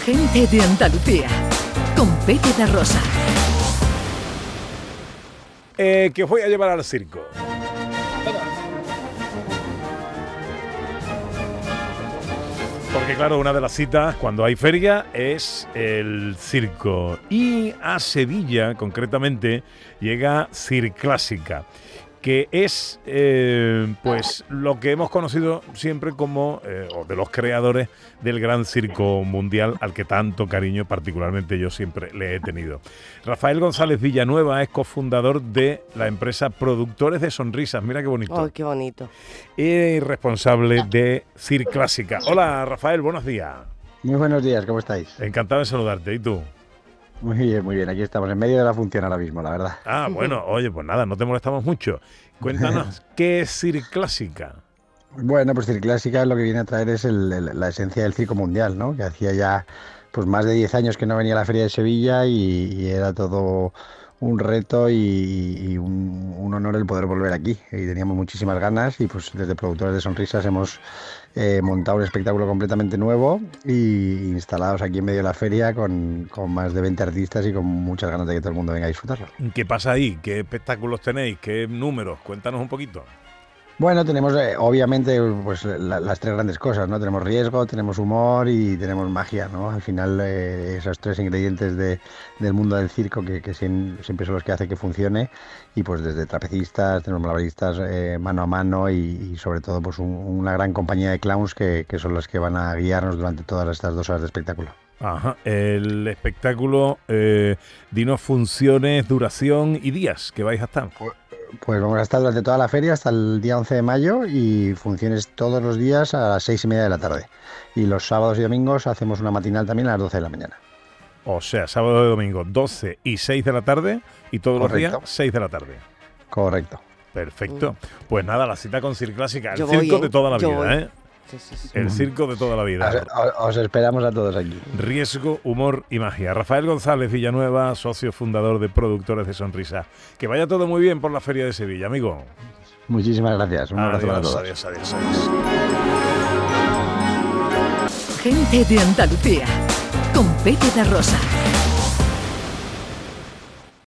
Gente de Andalucía, con Pepe da Rosa. Que os voy a llevar al circo. Porque claro, una de las citas cuando hay feria es el circo. Y a Sevilla, concretamente, llega Circlásica, que es pues lo que hemos conocido siempre como, o de los creadores del gran circo mundial, al que tanto cariño particularmente yo siempre le he tenido. Rafael González Villanueva es cofundador de la empresa Productores de Sonrisas, mira qué bonito. ¡Oh, qué bonito! Y responsable de Circlásica. Hola Rafael, buenos días. Muy buenos días, ¿cómo estáis? Encantado de saludarte, ¿y tú? Muy bien, aquí estamos en medio de la función ahora mismo, la verdad. Ah, bueno, oye, pues nada, no te molestamos mucho. Cuéntanos, ¿qué es Circlásica? Bueno, pues Circlásica lo que viene a traer es la esencia del circo mundial, ¿no? Que hacía ya pues más de 10 años que no venía a la Feria de Sevilla y era todo un reto y un honor el poder volver aquí. Y teníamos muchísimas ganas y pues desde Productores de Sonrisas hemos montado un espectáculo completamente nuevo y instalados aquí en medio de la feria con más de 20 artistas y con muchas ganas de que todo el mundo venga a disfrutarlo. ¿Qué pasa ahí? ¿Qué espectáculos tenéis? ¿Qué números? Cuéntanos un poquito. Bueno, tenemos obviamente pues las tres grandes cosas, ¿no? Tenemos riesgo, tenemos humor y tenemos magia, ¿no? Al final esos tres ingredientes del mundo del circo que siempre son los que hacen que funcione y pues desde trapecistas, tenemos malabaristas mano a mano y sobre todo pues una gran compañía de clowns que son los que van a guiarnos durante todas estas 2 horas de espectáculo. Ajá, el espectáculo, dinos funciones, duración y días que vais a estar. Pues vamos a estar durante toda la feria hasta el día 11 de mayo y funciones todos los días a las 6:30 de la tarde. Y los sábados y domingos hacemos una matinal también a las 12 de la mañana. O sea, sábado y domingo, 12 y 6 de la tarde y todos Correcto. los días, 6 de la tarde. Correcto. Perfecto. Pues nada, la cita con Circlásica, el Yo circo voy, de toda la yo vida, voy. ¿eh? Sí. El circo de toda la vida. Os esperamos a todos aquí. Riesgo, humor y magia. Rafael González Villanueva, socio fundador de Productores de Sonrisas. Que vaya todo muy bien por la Feria de Sevilla, amigo. Muchísimas gracias. Un abrazo para todos. Adiós. Gente de Andalucía, con Pepe da Rosa.